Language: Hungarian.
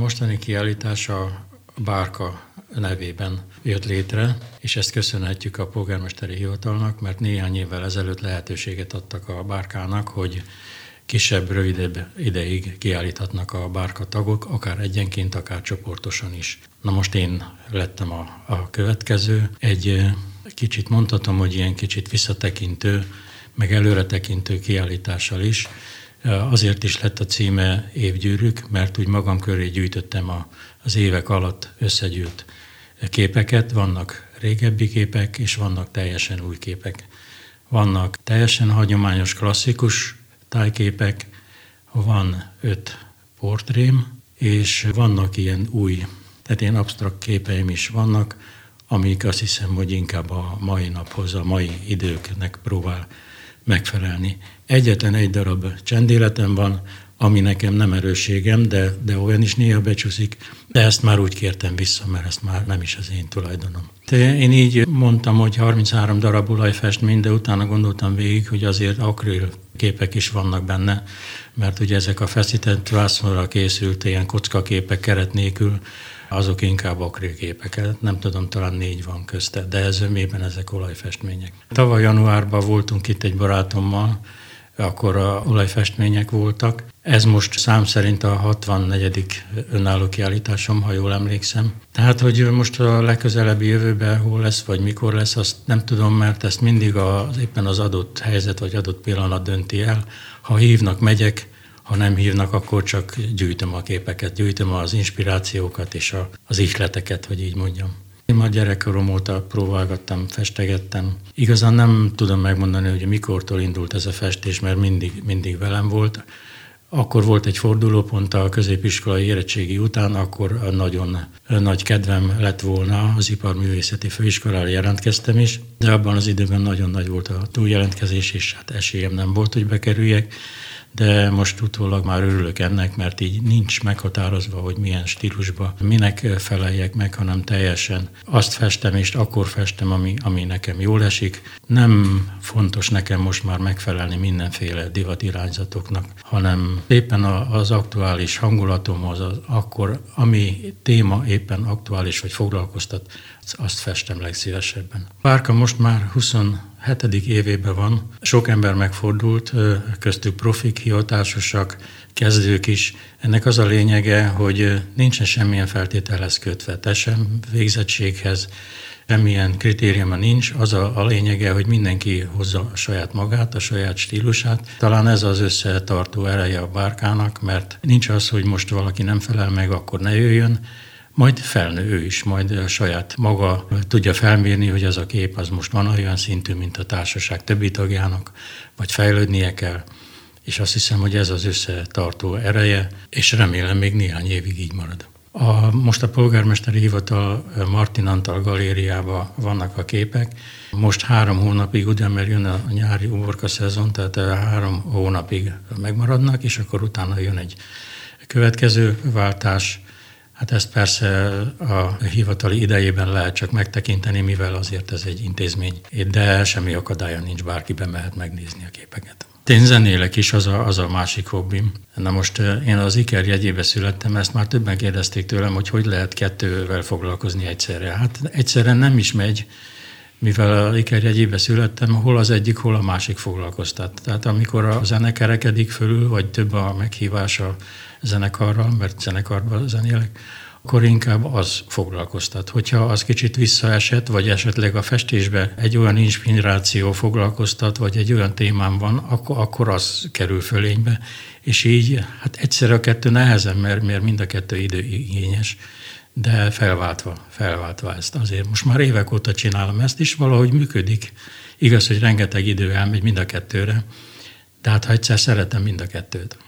mostani kiállítás a Bárka nevében jött létre, és ezt köszönhetjük a polgármesteri hivatalnak, mert néhány évvel ezelőtt lehetőséget adtak a Bárkának, hogy kisebb, rövidebb ideig kiállíthatnak a Bárka tagok, akár egyenként, akár csoportosan is. Na most én lettem a következő. Egy kicsit mondhatom, hogy ilyen kicsit visszatekintő, meg előretekintő kiállítással is. Azért is lett a címe Évgyűrűk, mert úgy magam köré gyűjtöttem az évek alatt összegyűlt képeket. Vannak régebbi képek, és vannak teljesen új képek. Vannak teljesen hagyományos, klasszikus tájképek, van 5 portrém, és vannak ilyen új, tehát ilyen absztrakt képeim is vannak, amik azt hiszem, hogy inkább a mai naphoz, a mai időknek próbál megfelelni. Egyetlen egy darab csendéletem van, ami nekem nem erősségem, de olyan is néha becsúszik, de ezt már úgy kértem vissza, mert ezt már nem is az én tulajdonom. Én így mondtam, hogy 33 darab olajfestmény, de utána gondoltam végig, hogy azért akril képek is vannak benne, mert ugye ezek a feszített vászonra készült ilyen kockaképek keret nélkül, azok inkább akrilképek. Nem tudom, talán 4 van közte, de ez önmében ezek olajfestmények. Tavaly januárban voltunk itt egy barátommal, akkor a olajfestmények voltak. Ez most szám szerint a 64. önálló kiállításom, ha jól emlékszem. Tehát, hogy most a legközelebbi jövőben hol lesz, vagy mikor lesz, azt nem tudom, mert ezt mindig éppen az adott helyzet, vagy adott pillanat dönti el. Ha hívnak, megyek, ha nem hívnak, akkor csak gyűjtöm a képeket, gyűjtöm az inspirációkat és az ihleteket, hogy így mondjam. Én már gyerekkorom óta próbálgattam, festegettem. Igazán nem tudom megmondani, hogy mikortól indult ez a festés, mert mindig velem volt. Akkor volt egy fordulópont a középiskolai érettségi után, akkor nagyon nagy kedvem lett volna, az Iparművészeti Főiskolára jelentkeztem is, de abban az időben nagyon nagy volt a túljelentkezés, és hát esélyem nem volt, hogy bekerüljek. De most utólag már örülök ennek, mert így nincs meghatározva, hogy milyen stílusba, minek feleljek meg, hanem teljesen azt festem, és akkor festem, ami nekem jól esik. Nem fontos nekem most már megfelelni mindenféle divatirányzatoknak, hanem éppen az aktuális hangulatomhoz, akkor ami téma éppen aktuális vagy foglalkoztat, azt festem legszívesebben. Bárka most már 27. évében van, sok ember megfordult, köztük profik, hivatásosak, kezdők is. Ennek az a lényege, hogy nincsen semmilyen feltételhez kötve, sem végzettséghez, semmilyen kritériuma nincs. Az a lényege, hogy mindenki hozza a saját magát, a saját stílusát. Talán ez az összetartó ereje a Bárkának, mert nincs az, hogy most valaki nem felel meg, akkor ne jöjjön, majd felnő ő is, majd a saját maga tudja felmérni, hogy az a kép az most van olyan szintű, mint a társaság többi tagjának, vagy fejlődnie kell. És azt hiszem, hogy ez az összetartó ereje, és remélem még néhány évig így marad. Most a polgármesteri hivatal Martin Antal galériában vannak a képek. Most 3 hónapig, ugye, mert jön a nyári uborka szezon, tehát 3 hónapig megmaradnak, és akkor utána jön egy következő váltás. Hát ezt persze a hivatali idejében lehet csak megtekinteni, mivel azért ez egy intézmény, de semmi akadálya nincs, bárki bemehet megnézni a képeket. Én zenélek is, az a másik hobbim. Na most én az Iker jegyébe születtem, ezt már többen kérdezték tőlem, hogy lehet 2-vel foglalkozni egyszerre. Hát egyszerre nem is megy, mivel a Iker jegyébe születtem, hol az egyik, hol a másik foglalkoztat. Tehát amikor a zene kerekedik fölül, vagy több a meghívás a zenekarral, mert zenekarban zenélek, akkor inkább az foglalkoztat. Hogyha az kicsit visszaesett, vagy esetleg a festésbe egy olyan inspiráció foglalkoztat, vagy egy olyan témám van, akkor az kerül fölénybe. És így, hát egyszerre a 2 nehezen, mert mind a 2 időigényes, de felváltva ezt azért. Most már évek óta csinálom ezt is, valahogy működik. Igaz, hogy rengeteg idő elmegy mind a 2-re, de hát ha egyszer szeretem mind a 2-t.